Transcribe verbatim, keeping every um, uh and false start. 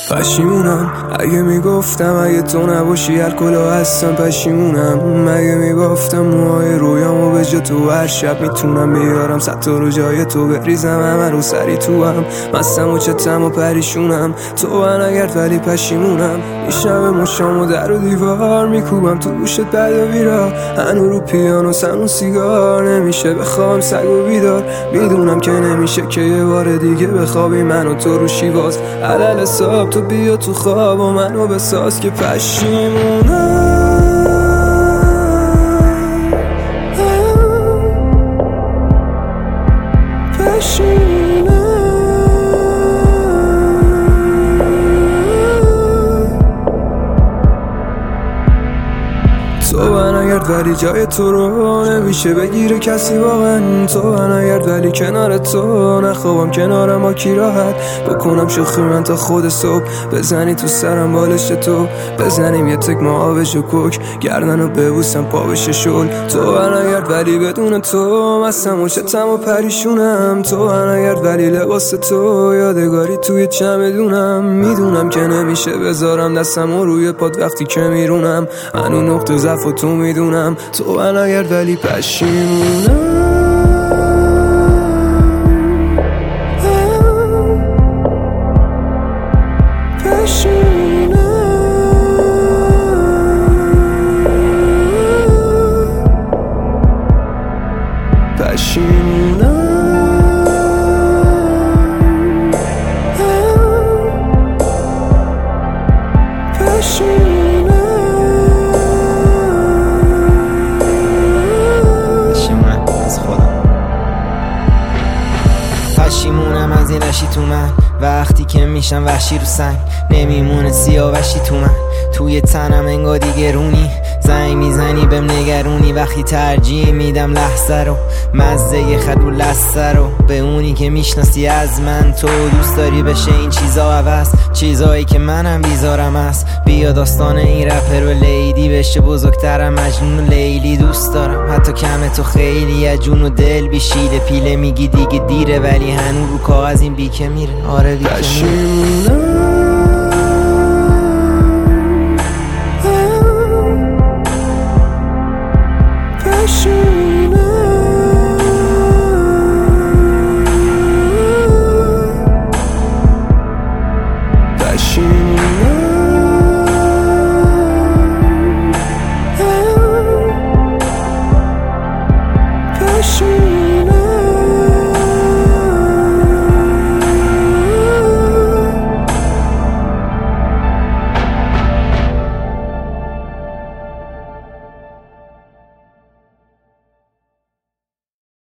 پشیمونم اگه میگفتم اگه تو نباشی الکلا هستم. پشیمونم اگه میگفتم موهای رویامو به جا تو هر شب میتونم بیارم صد تا رو جای تو بریزم همه رو سری تو هم مستم و چتم و پریشونم تو نگرد ولی پشیمونم میشم مشام و در و دیوار میکوبم تو گوشت بد و بیرا هنو رو پیانو سن و سیگار نمیشه بخوام سگ و بیدار میدونم که نمیشه که یه بار دیگه بخوابی من و تو رو شیواز علل حساب تو بیا تو خواب و منو بساز که پشیمونم تو نگرد ولی جای تو رو نمیشه بگیره کسی واقعا تو نگرد ولی کنار تو نخوابم کنارم با کی راحت بکنم شوخی من تا خود صبح بزنی تو سرم بالش تو بزنیم یه تک ما آبش و کوک گردنو ببوسم پا بشه شل تو نگرد ولی بدون تو مستم و چتم و پریشونم تو نگرد ولی لباس تو یادگاری توی چمدونم میدونم که نمیشه بذارم دستم و روی پاد وقتی که میرونم هنو نقطه ضعف و تو میدونم تو نگرد ولی پشیمونم پشیمونم پشیمونم از این رشی تو من وقتی که میشم وحشی رو سنگ نمیمونه سیاوشی تو من توی تنم انگار دیگه رونی زنگ میزنی بهم نگرونی وقتی ترجیح میدم لحظه رو مزه خد رو لسه رو به اونی که میشناسی از من تو دوست داری بشه این چیزا عوض چیزایی که منم بیزارم است بیا داستان این رپر و لیدی بشه بزرگترم مجنون و لیلی دوست دارم حتی کم تو خیلی از جون و دل بیشیده پیله میگی دیگه دیره ولی هنو رو کاغذ این بیکه میره آره بیکه میره